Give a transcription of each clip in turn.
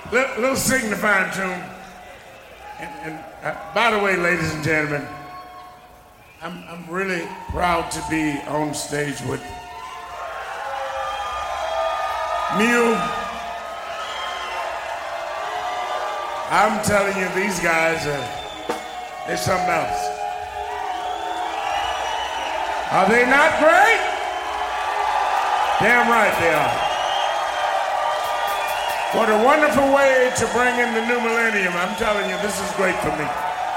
Little signifying tune. And by the way, ladies and gentlemen, I'm really proud to be on stage with Mule. I'm telling you, these guys they're something else. Are they not great? Damn right they are. What a wonderful way to bring in the new millennium. I'm telling you, this is great for me.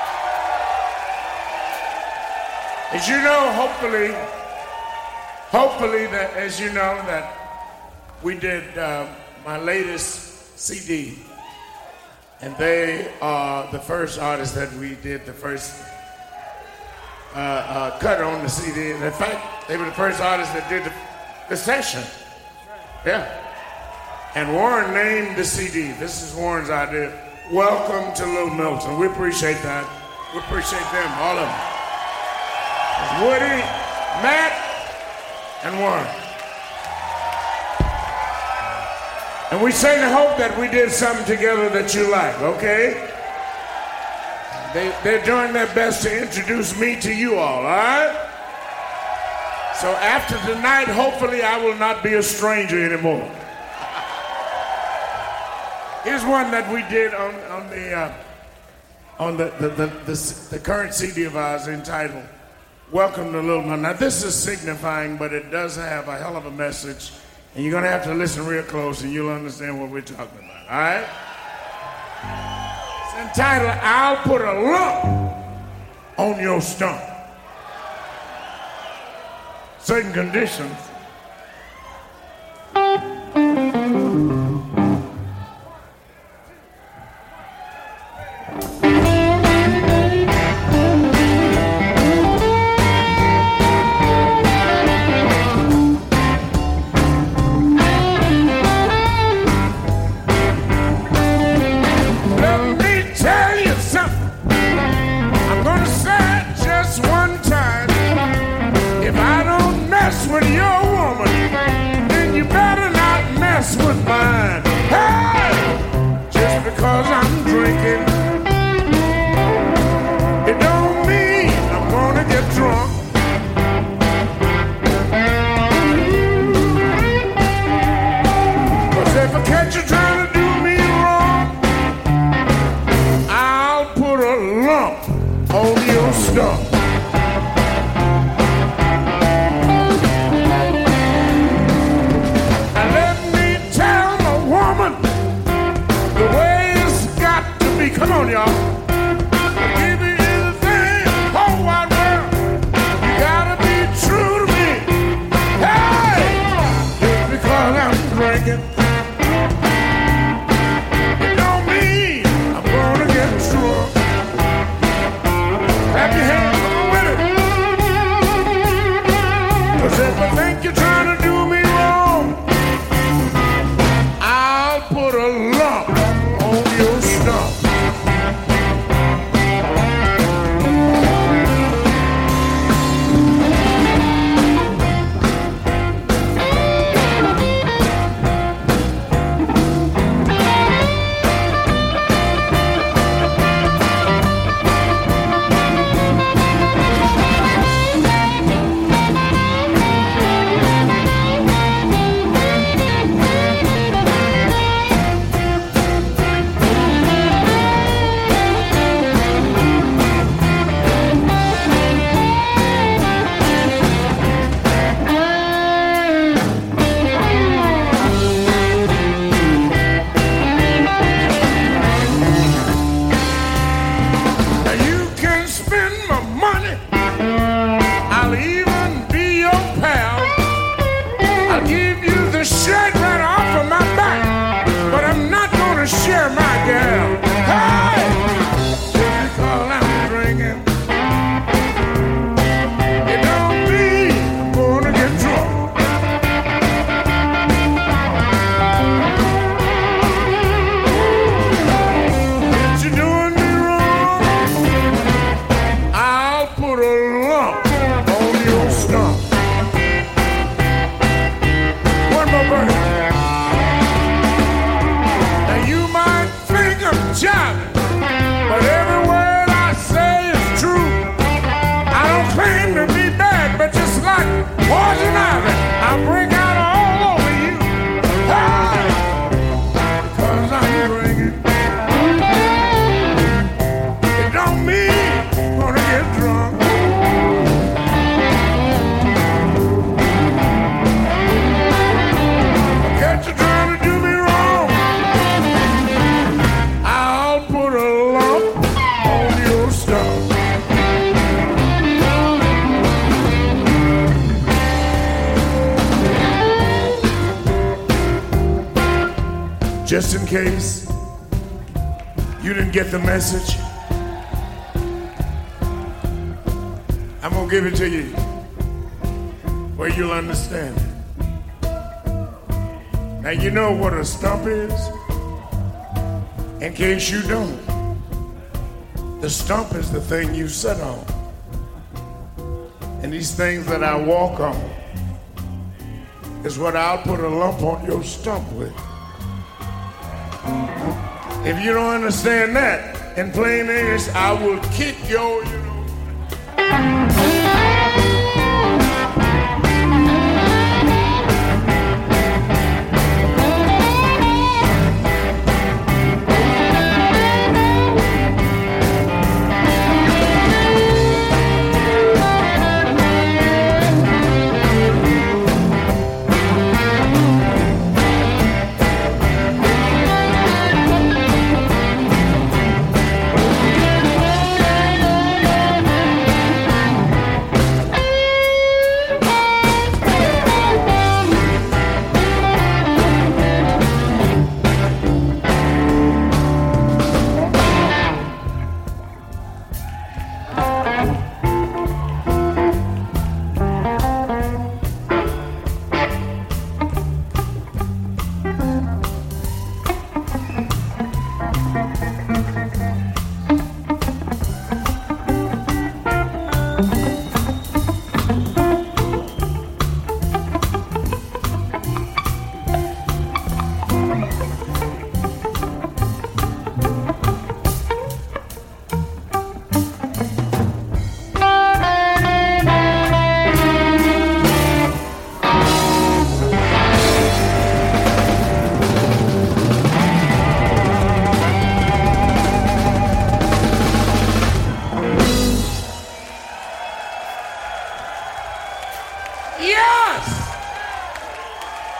As you know, hopefully that, as you know, that we did my latest CD, and they are the first artist that we did the first cut on the CD. And in fact, they were the first artist that did the session. Yeah. And Warren named the CD. This is Warren's idea. Welcome to Little Milton. We appreciate that. We appreciate them, all of them. Woody, Matt, and Warren. And we certainly hope that we did something together that you like, okay? They're doing their best to introduce me to you all right? So after tonight, hopefully I will not be a stranger anymore. Here's one that we did on the current CD of ours entitled Welcome to Little Milton. Now this is signifying, but it does have a hell of a message, and you're gonna have to listen real close and you'll understand what we're talking about, all right? It's entitled, I'll Put a Lump on Your Stump. Certain conditions. With your woman, then you better not mess with mine. Hey, just because I'm drinking, it don't mean I'm gonna get drunk. Cause if I catch you trying to do me wrong, I'll put a lump on your stump. Come on, y'all. I'll give you anything, whole wide world. You gotta be true to me. Hey, just because I'm drinking, just in case you didn't get the message, I'm gonna give it to you where you'll understand it. Now you know what a stump is? In case you don't, the stump is the thing you sit on. And these things that I walk on is what I'll put a lump on your stump with. If you don't understand that, in plain English, I will kick your,